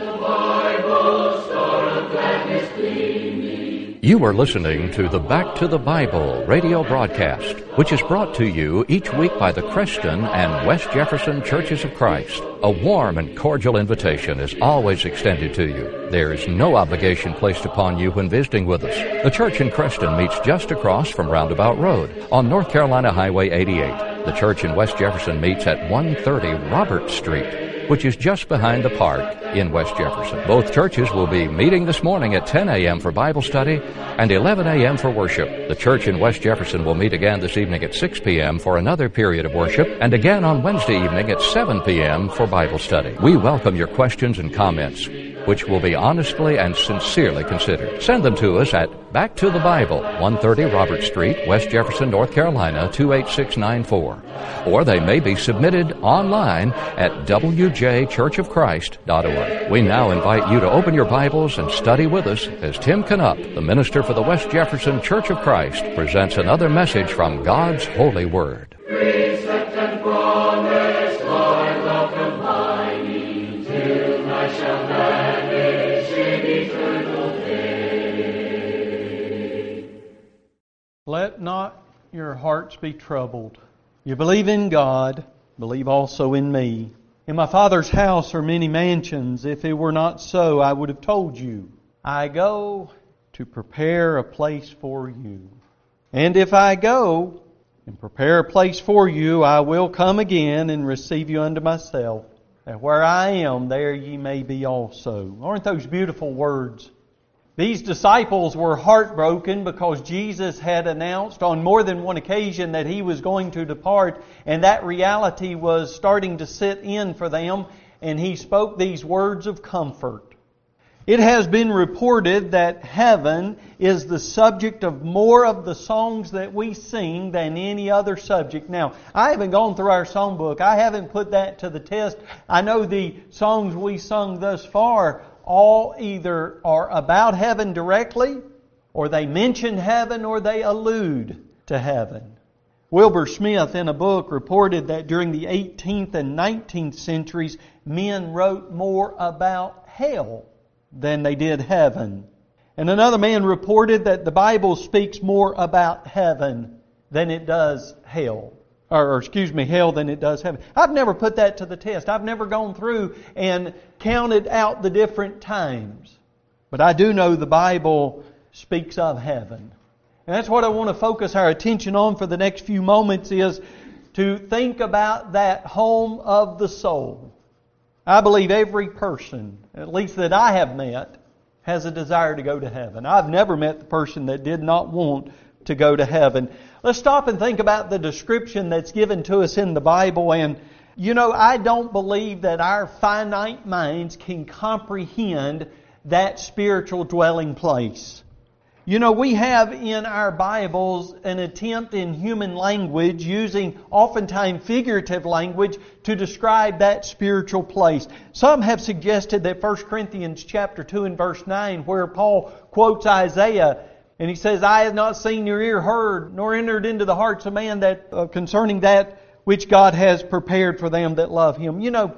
You are listening to the Back to the Bible radio broadcast, which is brought to you each week by the Creston and West Jefferson Churches of Christ. A warm and cordial invitation is always extended to you. There is no obligation placed upon you when visiting with us. The church in Creston meets just across from Roundabout Road on North Carolina Highway 88. The church in West Jefferson meets at 130 Robert Street, which is just behind the park in West Jefferson. Both churches will be meeting this morning at 10 a.m. for Bible study and 11 a.m. for worship. The church in West Jefferson will meet again this evening at 6 p.m. for another period of worship, and again on Wednesday evening at 7 p.m. for Bible study. We welcome your questions and comments, which will be honestly and sincerely considered. Send them to us at Back to the Bible, 130 Robert Street, West Jefferson, North Carolina, 28694. Or they may be submitted online at wjchurchofchrist.org. We now invite you to open your Bibles and study with us as Tim Canup, the minister for the West Jefferson Church of Christ, presents another message from God's holy word. Precept and promise, Lord, love combining, till I shall vanish in eternal day. Let not your hearts be troubled. You believe in God, believe also in me. In my Father's house are many mansions. If it were not so, I would have told you. I go to prepare a place for you. And if I go and prepare a place for you, I will come again and receive you unto myself, that where I am, there ye may be also. Aren't those beautiful words? These disciples were heartbroken because Jesus had announced on more than one occasion that He was going to depart, and that reality was starting to sit in for them, and He spoke these words of comfort. It has been reported that heaven is the subject of more of the songs that we sing than any other subject. Now, I haven't gone through our songbook. I haven't put that to the test. I know the songs we sung thus far all either are about heaven directly, or they mention heaven, or they allude to heaven. Wilbur Smith in a book reported that during the 18th and 19th centuries, men wrote more about hell than they did heaven. And another man reported that the Bible speaks more about heaven than it does hell. Hell than it does heaven. I've never put that to the test. I've never gone through and counted out the different times. But I do know the Bible speaks of heaven. And that's what I want to focus our attention on for the next few moments, is to think about that home of the soul. I believe every person, at least that I have met, has a desire to go to heaven. I've never met the person that did not want to go to heaven. Let's stop and think about the description that's given to us in the Bible. And, I don't believe that our finite minds can comprehend that spiritual dwelling place. We have in our Bibles an attempt in human language, using oftentimes figurative language, to describe that spiritual place. Some have suggested that 1 Corinthians chapter 2 and verse 9, where Paul quotes Isaiah, and he says, "Eye have not seen, nor ear heard, nor entered into the hearts of man that concerning that which God has prepared for them that love Him."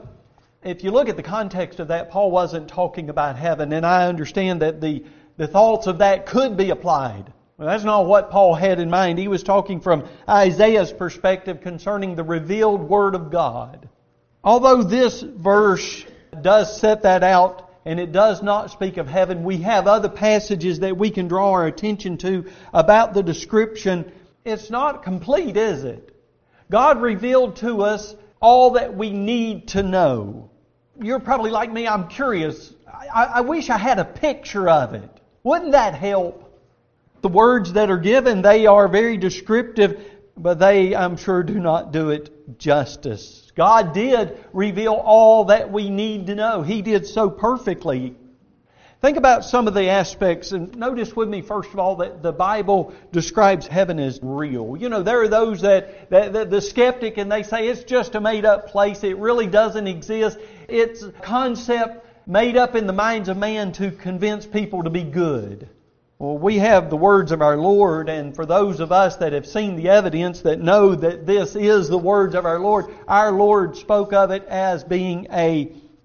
If you look at the context of that, Paul wasn't talking about heaven, and I understand that the thoughts of that could be applied. Well, that's not what Paul had in mind. He was talking from Isaiah's perspective concerning the revealed Word of God. Although this verse does set that out, and it does not speak of heaven, we have other passages that we can draw our attention to about the description. It's not complete, is it? God revealed to us all that we need to know. You're probably like me, I'm curious. I wish I had a picture of it. Wouldn't that help? The words that are given, they are very descriptive, but they, I'm sure, do not do it justice. God did reveal all that we need to know. He did so perfectly. Think about some of the aspects, and notice with me, first of all, that the Bible describes heaven as real. There are those that the skeptic, and they say it's just a made-up place. It really doesn't exist. It's a concept made up in the minds of man to convince people to be good. Well, we have the words of our Lord, and for those of us that have seen the evidence that know that this is the words of our Lord spoke of it as being a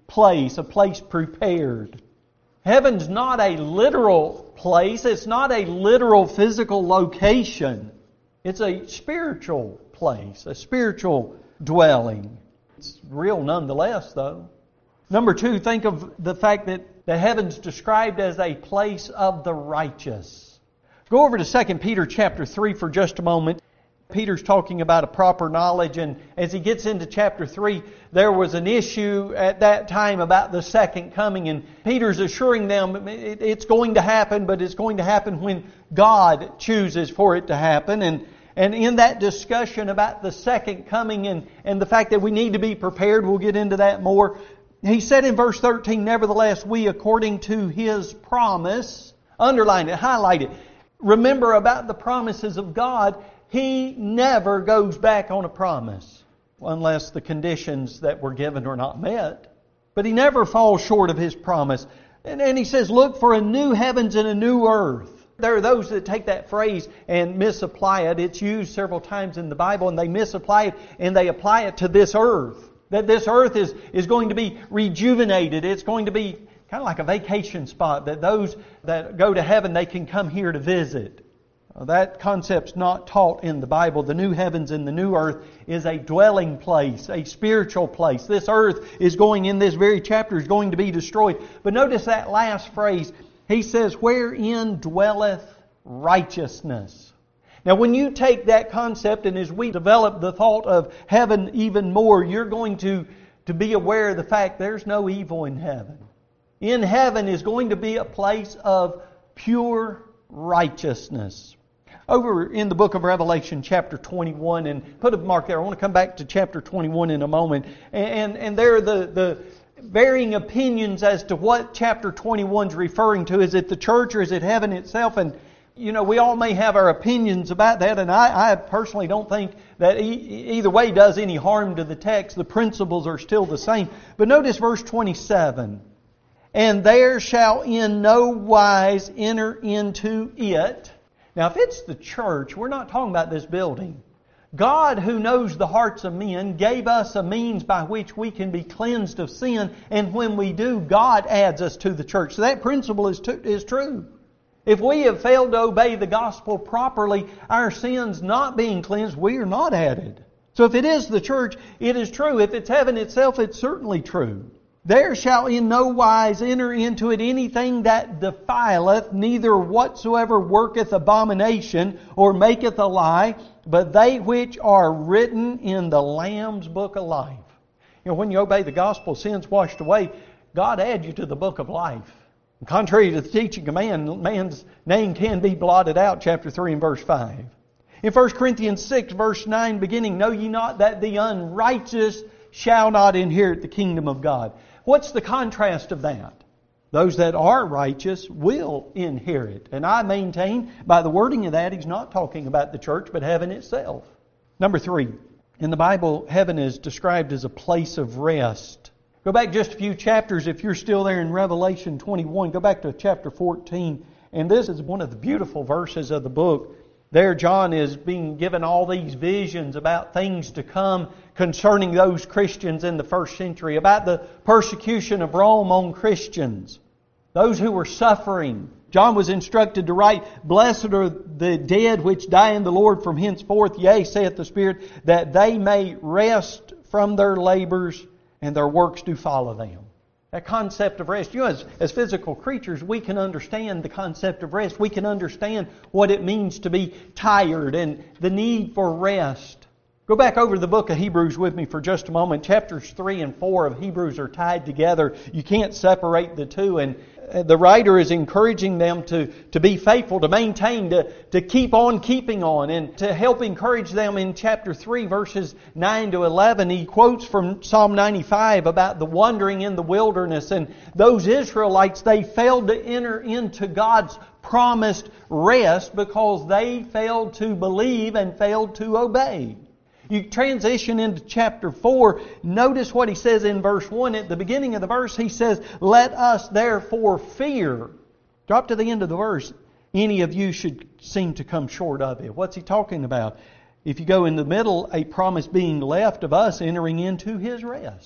place, a place prepared. Heaven's not a literal place. It's not a literal physical location. It's a spiritual place, a spiritual dwelling. It's real nonetheless, though. Number 2, think of the fact that the heaven's described as a place of the righteous. Go over to 2 Peter chapter 3 for just a moment. Peter's talking about a proper knowledge, and as he gets into chapter 3, there was an issue at that time about the second coming, and Peter's assuring them it's going to happen, but it's going to happen when God chooses for it to happen. And in that discussion about the second coming and the fact that we need to be prepared, we'll get into that more. He said in verse 13, nevertheless, we according to His promise, underline it, highlight it. Remember about the promises of God, He never goes back on a promise unless the conditions that were given are not met. But He never falls short of His promise. And He says, look for a new heavens and a new earth. There are those that take that phrase and misapply it. It's used several times in the Bible, and they misapply it and they apply it to this earth. That this earth is going to be rejuvenated. It's going to be kind of like a vacation spot, that those that go to heaven, they can come here to visit. That concept's not taught in the Bible. The new heavens and the new earth is a dwelling place, a spiritual place. This earth is going, in this very chapter, is going to be destroyed. But notice that last phrase. He says, wherein dwelleth righteousness. Now when you take that concept, and as we develop the thought of heaven even more, you're going to be aware of the fact there's no evil in heaven. In heaven is going to be a place of pure righteousness. Over in the book of Revelation, chapter 21, and put a mark there. I want to come back to chapter 21 in a moment. And there are the varying opinions as to what chapter 21 is referring to. Is it the church or is it heaven itself? And, you know, we all may have our opinions about that, and I personally don't think that either way does any harm to the text. The principles are still the same. But notice verse 27. And there shall in no wise enter into it. Now, if it's the church, we're not talking about this building. God, who knows the hearts of men, gave us a means by which we can be cleansed of sin, and when we do, God adds us to the church. So that principle is true. If we have failed to obey the gospel properly, our sins not being cleansed, we are not added. So if it is the church, it is true. If it's heaven itself, it's certainly true. There shall in no wise enter into it anything that defileth, neither whatsoever worketh abomination, or maketh a lie, but they which are written in the Lamb's book of life. You know, when you obey the gospel, sin's washed away, God adds you to the book of life. And contrary to the teaching of man, man's name can be blotted out, chapter 3 and verse 5. In 1 Corinthians 6, verse 9, beginning, know ye not that the unrighteous shall not inherit the kingdom of God. What's the contrast of that? Those that are righteous will inherit. And I maintain, by the wording of that, he's not talking about the church, but heaven itself. Number 3, in the Bible, heaven is described as a place of rest. Go back just a few chapters, if you're still there in Revelation 21, go back to chapter 14. And this is one of the beautiful verses of the book. There John is being given all these visions about things to come concerning those Christians in the first century, about the persecution of Rome on Christians, those who were suffering. John was instructed to write, blessed are the dead which die in the Lord from henceforth, yea, saith the Spirit, that they may rest from their labors and their works do follow them. That concept of rest. You know, as physical creatures, we can understand the concept of rest. We can understand what it means to be tired and the need for rest. Go back over the book of Hebrews with me for just a moment. Chapters 3 and 4 of Hebrews are tied together. You can't separate the two. And the writer is encouraging them to be faithful, to maintain, to keep on keeping on. And to help encourage them in chapter 3, verses 9 to 11, he quotes from Psalm 95 about the wandering in the wilderness. And those Israelites, they failed to enter into God's promised rest because they failed to believe and failed to obey. You transition into chapter 4. Notice what he says in verse 1. At the beginning of the verse, he says, let us therefore fear. Drop to the end of the verse. Any of you should seem to come short of it. What's he talking about? If you go in the middle, a promise being left of us entering into His rest.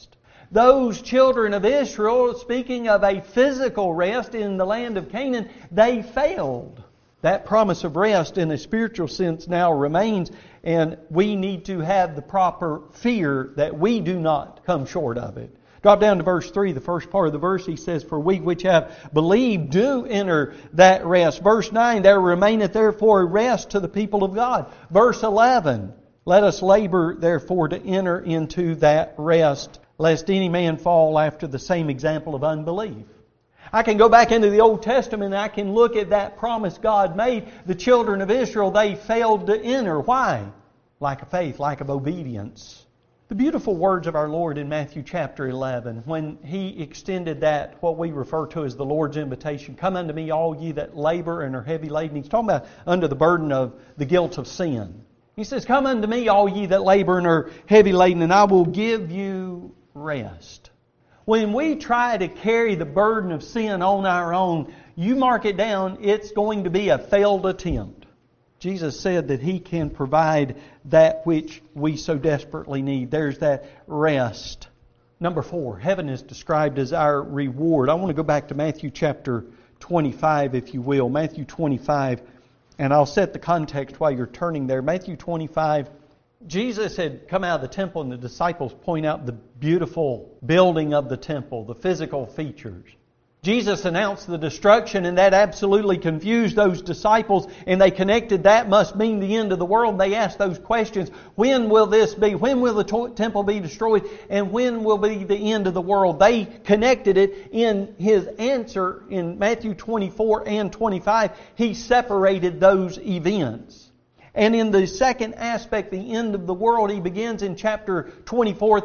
Those children of Israel, speaking of a physical rest in the land of Canaan, they failed. That promise of rest in a spiritual sense now remains, and we need to have the proper fear that we do not come short of it. Drop down to verse 3, the first part of the verse. He says, "For we which have believed do enter that rest." Verse 9, "There remaineth therefore a rest to the people of God." Verse 11, "Let us labor therefore to enter into that rest, lest any man fall after the same example of unbelief." I can go back into the Old Testament and I can look at that promise God made. The children of Israel, they failed to enter. Why? Lack of faith, lack of obedience. The beautiful words of our Lord in Matthew chapter 11, when He extended that, what we refer to as the Lord's invitation, "Come unto me, all ye that labor and are heavy laden." He's talking about under the burden of the guilt of sin. He says, "Come unto me, all ye that labor and are heavy laden, and I will give you rest." When we try to carry the burden of sin on our own, you mark it down, it's going to be a failed attempt. Jesus said that He can provide that which we so desperately need. There's that rest. Number 4, heaven is described as our reward. I want to go back to Matthew chapter 25, if you will. Matthew 25, and I'll set the context while you're turning there. Matthew 25, Jesus had come out of the temple and the disciples point out the beautiful building of the temple, the physical features. Jesus announced the destruction, and that absolutely confused those disciples, and they connected that must mean the end of the world. They asked those questions: when will this be? When will the temple be destroyed? And when will be the end of the world? They connected it. In His answer in Matthew 24 and 25, He separated those events. And in the second aspect, the end of the world, He begins in chapter 24,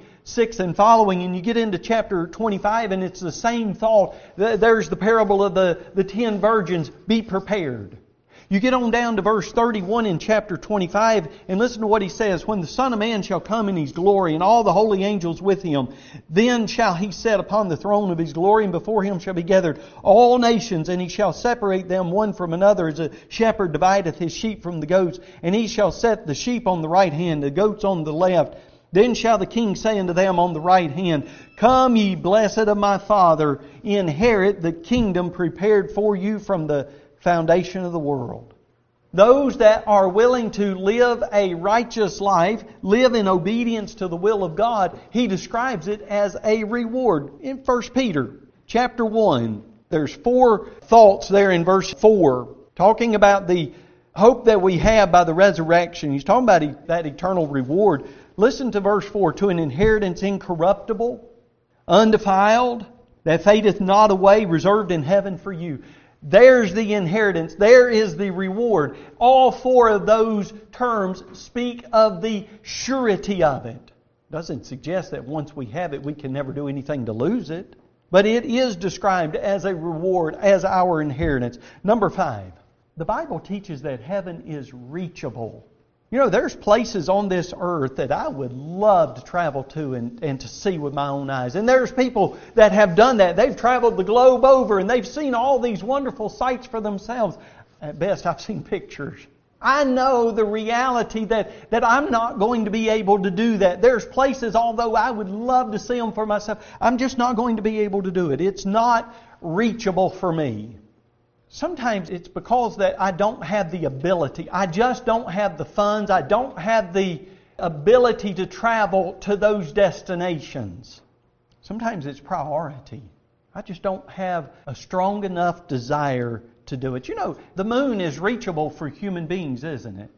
36 and following. And you get into chapter 25 and it's the same thought. There's the parable of the 10 virgins. Be prepared. You get on down to verse 31 in chapter 25 and listen to what He says. "When the Son of Man shall come in His glory and all the holy angels with Him, then shall He sit upon the throne of His glory, and before Him shall be gathered all nations, and He shall separate them one from another, as a shepherd divideth his sheep from the goats. And He shall set the sheep on the right hand, the goats on the left. Then shall the King say unto them on the right hand, Come ye blessed of my Father, inherit the kingdom prepared for you from the foundation of the world." Those that are willing to live a righteous life, live in obedience to the will of God, He describes it as a reward. In 1 Peter chapter 1, there's 4 thoughts there in verse 4, talking about the hope that we have by the resurrection. He's talking about that eternal reward. Listen to verse 4, "To an inheritance incorruptible, undefiled, that fadeth not away, reserved in heaven for you." There's the inheritance. There is the reward. All 4 of those terms speak of the surety of it. Doesn't suggest that once we have it, we can never do anything to lose it. But it is described as a reward, as our inheritance. Number 5, the Bible teaches that heaven is reachable. You know, there's places on this earth that I would love to travel to and to see with my own eyes. And there's people that have done that. They've traveled the globe over and they've seen all these wonderful sights for themselves. At best, I've seen pictures. I know the reality that I'm not going to be able to do that. There's places, although I would love to see them for myself, I'm just not going to be able to do it. It's not reachable for me. Sometimes it's because that I don't have the ability. I just don't have the funds. I don't have the ability to travel to those destinations. Sometimes it's priority. I just don't have a strong enough desire to do it. You know, the moon is reachable for human beings, isn't it?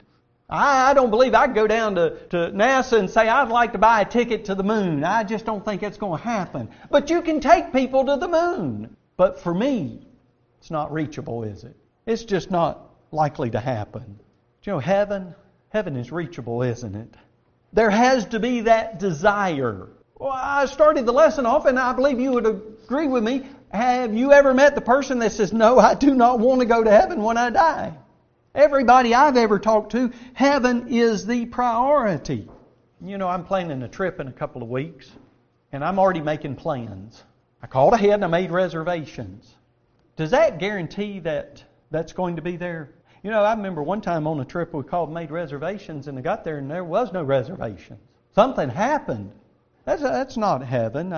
I don't believe I could go down to NASA and say, I'd like to buy a ticket to the moon. I just don't think that's going to happen. But you can take people to the moon. But for me, it's not reachable, is it? It's just not likely to happen. You know, heaven is reachable, isn't it? There has to be that desire. Well, I started the lesson off, and I believe you would agree with me. Have you ever met the person that says, no, I do not want to go to heaven when I die? Everybody I've ever talked to, heaven is the priority. You know, I'm planning a trip in a couple of weeks, and I'm already making plans. I called ahead and I made reservations. Does that guarantee that that's going to be there? You know, I remember one time on a trip we made reservations, and I got there and there was no reservations. Something happened. That's not heaven.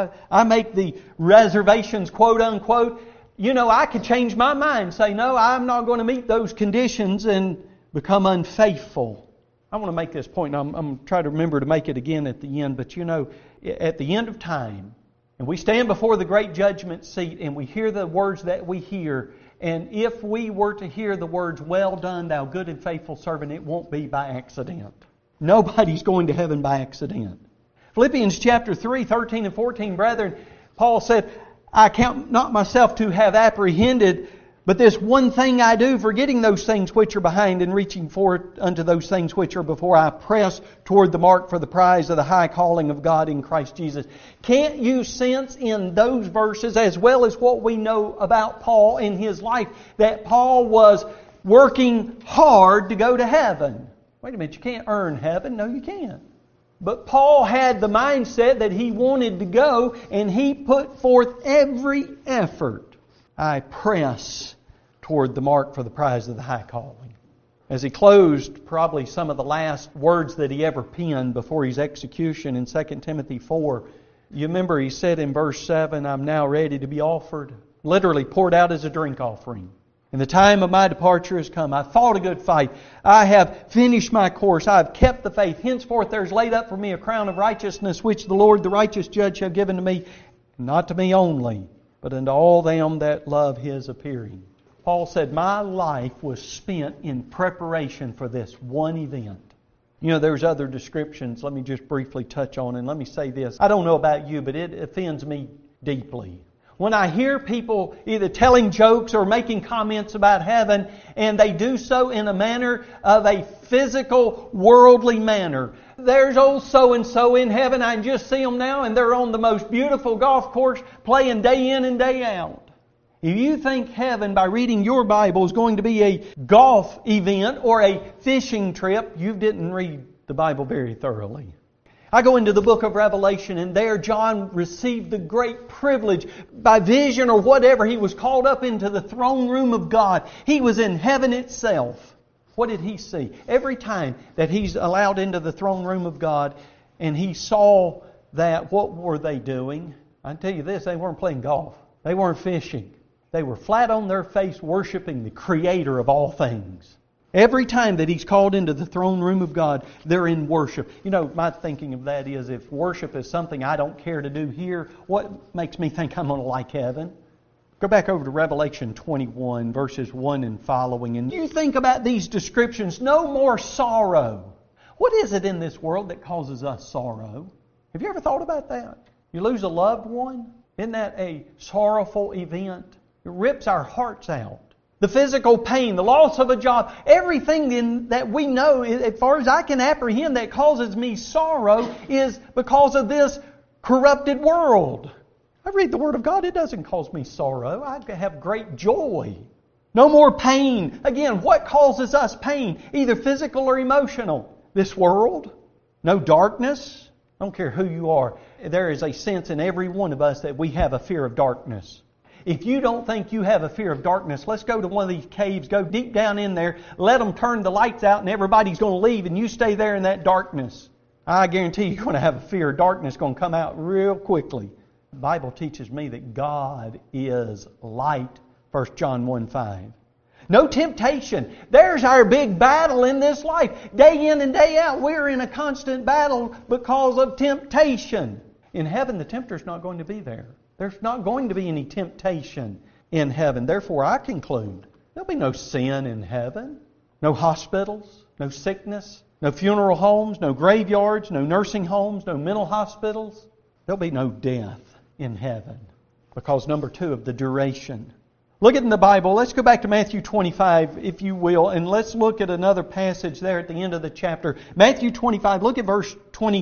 I make the reservations, quote unquote. I could change my mind and say, no, I'm not going to meet those conditions and become unfaithful. I want to make this point, and I'm trying to remember to make it again at the end. But at the end of time, and we stand before the great judgment seat, and we hear the words that we hear. And if we were to hear the words, well done, thou good and faithful servant, it won't be by accident. Nobody's going to heaven by accident. Philippians chapter 3, 13 and 14, brethren, Paul said, I count not myself to have apprehended, but this one thing I do, forgetting those things which are behind and reaching forward unto those things which are before, I press toward the mark for the prize of the high calling of God in Christ Jesus. Can't you sense in those verses, as well as what we know about Paul in his life, that Paul was working hard to go to heaven? Wait a minute, you can't earn heaven. No, you can't. But Paul had the mindset that he wanted to go, and he put forth every effort. I press toward the mark for the prize of the high calling. As he closed probably some of the last words that he ever penned before his execution in 2 Timothy 4, you remember he said in verse 7, I'm now ready to be offered, literally poured out as a drink offering. And the time of my departure has come. I've fought a good fight. I have finished my course. I have kept the faith. Henceforth there is laid up for me a crown of righteousness, which the Lord, the righteous judge, have given to me, not to me only, but unto all them that love His appearing. Paul said, my life was spent in preparation for this one event. There's other descriptions. Let me just briefly touch on, and let me say this. I don't know about you, but it offends me deeply when I hear people either telling jokes or making comments about heaven, and they do so in a manner of a physical, worldly manner. There's old so-and-so in heaven. I can just see them now, and they're on the most beautiful golf course playing day in and day out. If you think heaven, by reading your Bible, is going to be a golf event or a fishing trip, you didn't read the Bible very thoroughly. I go into the book of Revelation, and there John received the great privilege by vision or whatever. He was called up into the throne room of God. He was in heaven itself. What did he see? Every time that he's allowed into the throne room of God and he saw that, what were they doing? I tell you this, they weren't playing golf. They weren't fishing. They were flat on their face worshiping the Creator of all things. Every time that he's called into the throne room of God, they're in worship. My thinking of that is, if worship is something I don't care to do here, what makes me think I'm going to like heaven? Go back over to Revelation 21, verses 1 and following, and you think about these descriptions. No more sorrow. What is it in this world that causes us sorrow? Have you ever thought about that? You lose a loved one? Isn't that a sorrowful event? It rips our hearts out. The physical pain, the loss of a job, everything that we know, as far as I can apprehend, that causes me sorrow is because of this corrupted world. I read the Word of God, it doesn't cause me sorrow. I have great joy. No more pain. Again, what causes us pain? Either physical or emotional. This world. No darkness. I don't care who you are. There is a sense in every one of us that we have a fear of darkness. If you don't think you have a fear of darkness, let's go to one of these caves, go deep down in there, let them turn the lights out, and everybody's going to leave, and you stay there in that darkness. I guarantee you're going to have a fear of darkness going to come out real quickly. The Bible teaches me that God is light, 1 John 1:5. No temptation. There's our big battle in this life. Day in and day out, we're in a constant battle because of temptation. In heaven, the tempter's not going to be there. There's not going to be any temptation in heaven. Therefore, I conclude, there'll be no sin in heaven. No hospitals, no sickness, no funeral homes, no graveyards, no nursing homes, no mental hospitals. There'll be no death in heaven. Because number 2 of the duration. Look at in the Bible. Let's go back to Matthew 25, if you will, and let's look at another passage there at the end of the chapter. Matthew 25, look at verse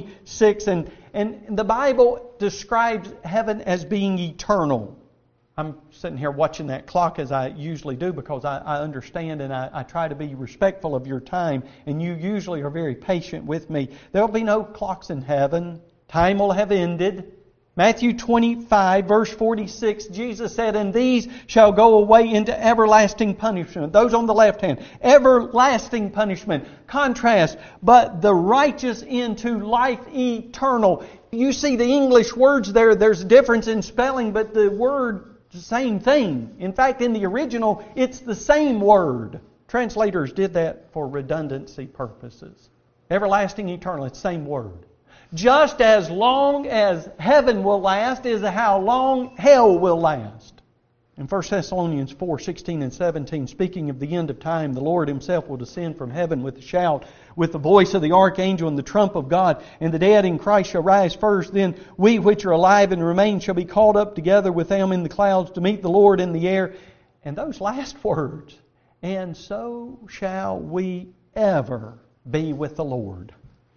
26, and the Bible describes heaven as being eternal. I'm sitting here watching that clock as I usually do because I understand and I try to be respectful of your time, and you usually are very patient with me. There will be no clocks in heaven. Time will have ended. Matthew 25, verse 46, Jesus said, "And these shall go away into everlasting punishment." Those on the left hand. Everlasting punishment. Contrast. "But the righteous into life eternal." You see the English words there, there's a difference in spelling, but the word is the same thing. In fact, in the original, it's the same word. Translators did that for redundancy purposes. Everlasting, eternal, it's the same word. Just as long as heaven will last is how long hell will last. In 1 Thessalonians 4, 16 and 17, speaking of the end of time, the Lord Himself will descend from heaven with a shout, with the voice of the archangel and the trump of God, and the dead in Christ shall rise first. Then we which are alive and remain shall be called up together with them in the clouds to meet the Lord in the air. And those last words, "And so shall we ever be with the Lord."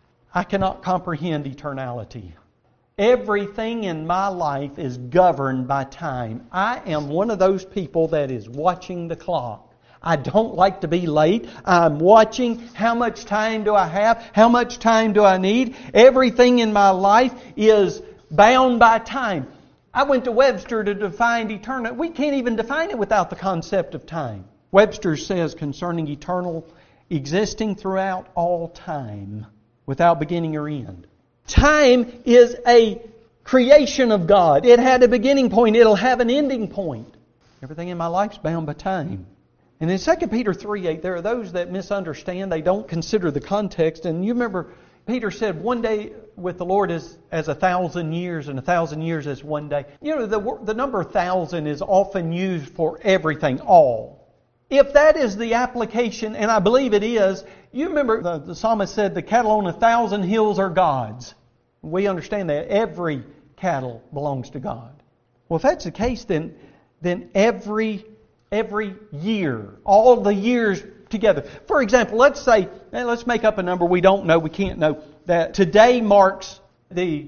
I cannot comprehend eternality. Everything in my life is governed by time. I am one of those people that is watching the clock. I don't like to be late. I'm watching how much time do I have, how much time do I need. Everything in my life is bound by time. I went to Webster to define eternity. We can't even define it without the concept of time. Webster says concerning eternal, existing throughout all time, without beginning or end. Time is a creation of God. It had a beginning point. It'll have an ending point. Everything in my life is bound by time. And in 2 Peter 3:8, there are those that misunderstand. They don't consider the context. And you remember, Peter said, one day with the Lord is as 1,000 years, and 1,000 years as one day. You know, the number 1,000 is often used for everything, all. If that is the application, and I believe it is, you remember the psalmist said, "The cattle on 1,000 hills are God's." We understand that every cattle belongs to God. Well, if that's the case, then every year, all the years together. For example, let's make up a number we don't know, we can't know, that today marks the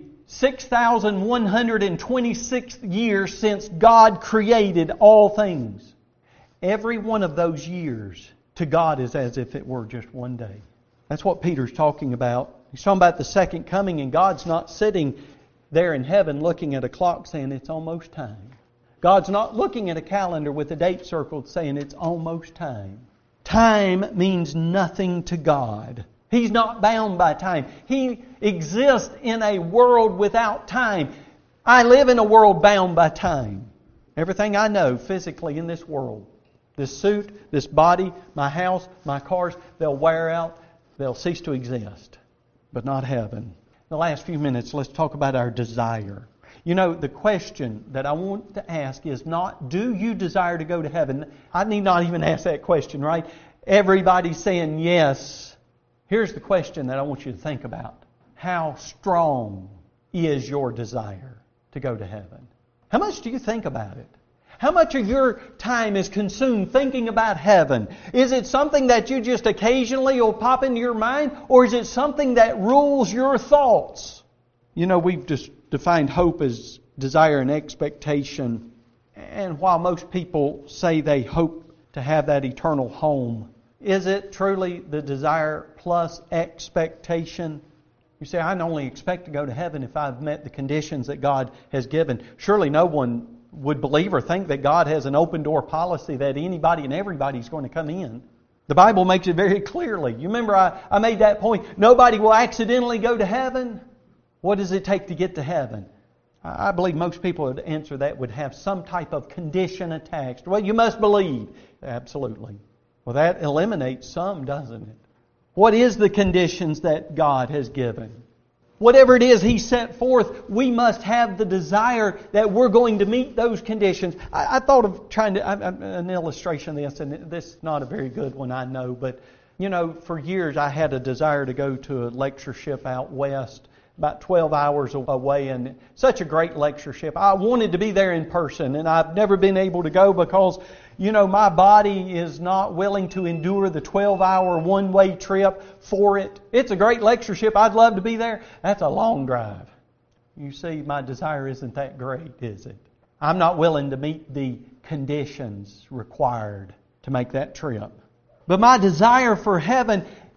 6,126th year since God created all things. Every one of those years to God is as if it were just one day. That's what Peter's talking about. He's talking about the second coming, and God's not sitting there in heaven looking at a clock saying it's almost time. God's not looking at a calendar with a date circled saying it's almost time. Time means nothing to God. He's not bound by time. He exists in a world without time. I live in a world bound by time. Everything I know physically in this world, this suit, this body, my house, my cars, they'll wear out, they'll cease to exist. But not heaven. In the last few minutes, let's talk about our desire. You know, the question that I want to ask is not, do you desire to go to heaven? I need not even ask that question, right? Everybody's saying yes. Here's the question that I want you to think about. How strong is your desire to go to heaven? How much do you think about it? How much of your time is consumed thinking about heaven? Is it something that you just occasionally will pop into your mind? Or is it something that rules your thoughts? You know, we've just defined hope as desire and expectation. And while most people say they hope to have that eternal home, is it truly the desire plus expectation? You say, I only expect to go to heaven if I've met the conditions that God has given. Surely no one would believe or think that God has an open door policy that anybody and everybody is going to come in. The Bible makes it very clearly. You remember I made that point. Nobody will accidentally go to heaven. What does it take to get to heaven? I believe most people would answer that would have some type of condition attached. Well, you must believe. Absolutely. Well, that eliminates some, doesn't it? What is the conditions that God has given? Whatever it is He set forth, we must have the desire that we're going to meet those conditions. I thought of trying to, an illustration of this, and this is not a very good one, I know, but, you know, for years I had a desire to go to a lectureship out west, about 12 hours away, and such a great lectureship. I wanted to be there in person, and I've never been able to go because, you know, my body is not willing to endure the 12-hour one-way trip for it. It's a great lectureship. I'd love to be there. That's a long drive. You see, my desire isn't that great, is it? I'm not willing to meet the conditions required to make that trip. But my desire for heaven,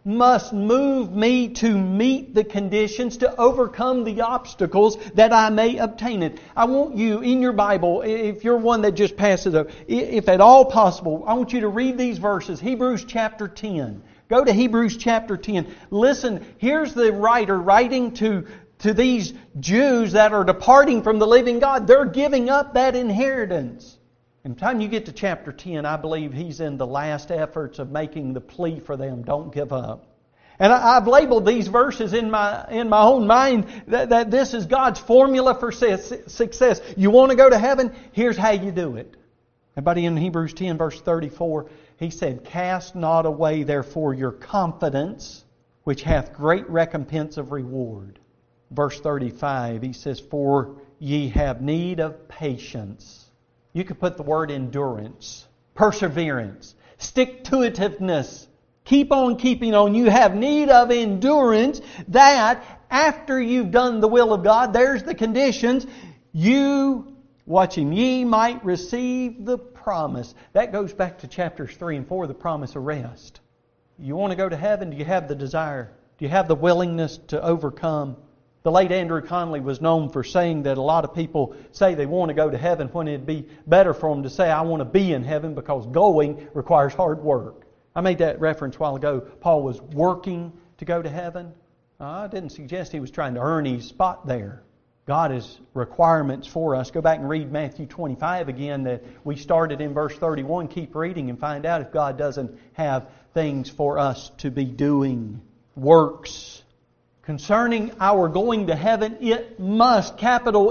must move me to meet the conditions, to overcome the obstacles that I may obtain it. I want you, in your Bible, if you're one that just passes over, if at all possible, I want you to read these verses. Hebrews chapter 10. Go to Hebrews chapter 10. Listen, here's the writer writing to these Jews that are departing from the living God. They're giving up that inheritance. And by the time you get to chapter 10, I believe he's in the last efforts of making the plea for them, don't give up. And I've labeled these verses in my own mind that this is God's formula for success. You want to go to heaven? Here's how you do it. Everybody in Hebrews 10 verse 34, he said, "Cast not away therefore your confidence, which hath great recompense of reward." Verse 35, he says, "For ye have need of patience." You could put the word endurance, perseverance, stick-to-itiveness. Keep on keeping on. You have need of endurance that after you've done the will of God, there's the conditions, you, watch Him, ye might receive the promise. That goes back to chapters 3 and 4, the promise of rest. You want to go to heaven? Do you have the desire? Do you have the willingness to overcome? The late Andrew Conley was known for saying that a lot of people say they want to go to heaven when it'd be better for them to say, "I want to be in heaven," because going requires hard work. I made that reference a while ago. Paul was working to go to heaven. I didn't suggest he was trying to earn his spot there. God has requirements for us. Go back and read Matthew 25 again that we started in verse 31. Keep reading and find out if God doesn't have things for us to be doing. Works. Concerning our going to heaven, it must, capital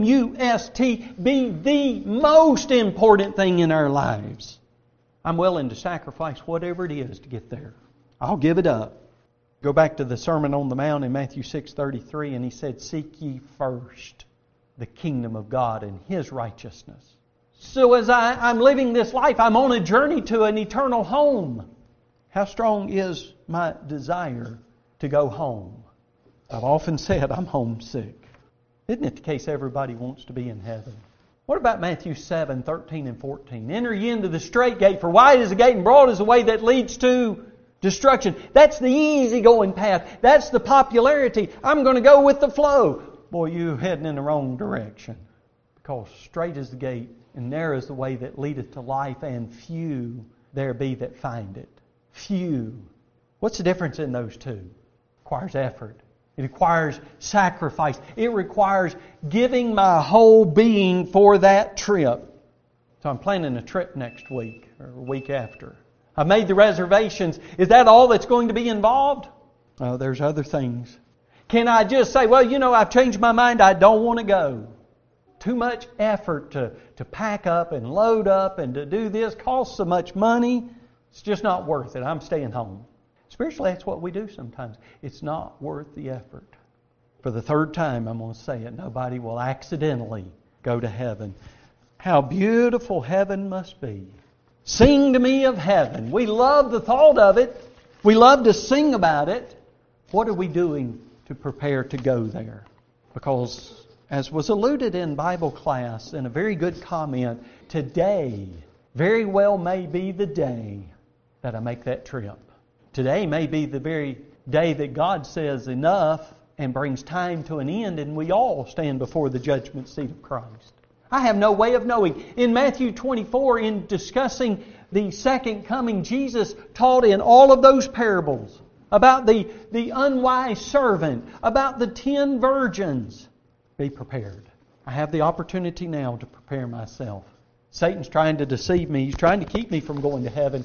M-U-S-T, be the most important thing in our lives. I'm willing to sacrifice whatever it is to get there. I'll give it up. Go back to the Sermon on the Mount in Matthew 6:33, and He said, "Seek ye first the kingdom of God and His righteousness." So as I'm living this life, I'm on a journey to an eternal home. How strong is my desire to go home? I've often said I'm homesick. Isn't it the case everybody wants to be in heaven? What about Matthew 7:13 and 14? "Enter ye into the straight gate, for wide is the gate and broad is the way that leads to destruction." That's the easy-going path. That's the popularity. I'm going to go with the flow. Boy, you're heading in the wrong direction. Because straight is the gate and narrow is the way that leadeth to life, and few there be that find it. Few. What's the difference in those two? It requires effort. It requires sacrifice. It requires giving my whole being for that trip. So I'm planning a trip next week or a week after. I've made the reservations. Is that all that's going to be involved? Oh, there's other things. Can I just say, "Well, I've changed my mind. I don't want to go"? Too much effort to pack up and load up and to do this costs so much money. It's just not worth it. I'm staying home. Spiritually, that's what we do sometimes. It's not worth the effort. For the third time, I'm going to say it. Nobody will accidentally go to heaven. How beautiful heaven must be. Sing to me of heaven. We love the thought of it. We love to sing about it. What are we doing to prepare to go there? Because, as was alluded in Bible class in a very good comment, today very well may be the day that I make that trip. Today may be the very day that God says enough and brings time to an end, and we all stand before the judgment seat of Christ. I have no way of knowing. In Matthew 24, in discussing the second coming, Jesus taught in all of those parables about the unwise servant, about the 10 virgins. Be prepared. I have the opportunity now to prepare myself. Satan's trying to deceive me. He's trying to keep me from going to heaven.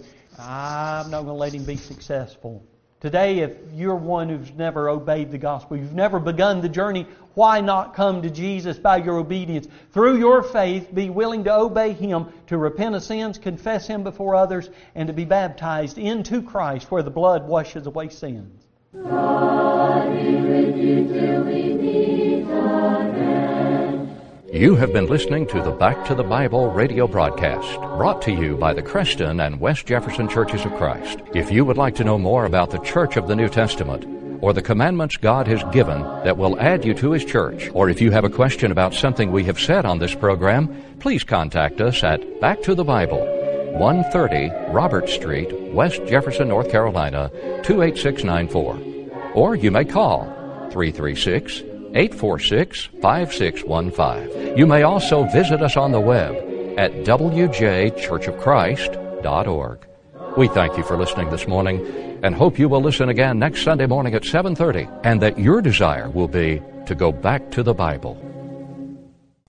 I'm not going to let him be successful. Today, if you're one who's never obeyed the gospel, you've never begun the journey, why not come to Jesus by your obedience? Through your faith, be willing to obey Him, to repent of sins, confess Him before others, and to be baptized into Christ where the blood washes away sins. God be with you till we meet again. You have been listening to the Back to the Bible radio broadcast, brought to you by the Creston and West Jefferson Churches of Christ. If you would like to know more about the Church of the New Testament, or the commandments God has given that will add you to His church, or if you have a question about something we have said on this program, please contact us at Back to the Bible, 130 Robert Street, West Jefferson, North Carolina, 28694. Or you may call 336-846-5615. You may also visit us on the web at wjchurchofchrist.org. We thank you for listening this morning and hope you will listen again next Sunday morning at 7:30, and that your desire will be to go back to the Bible.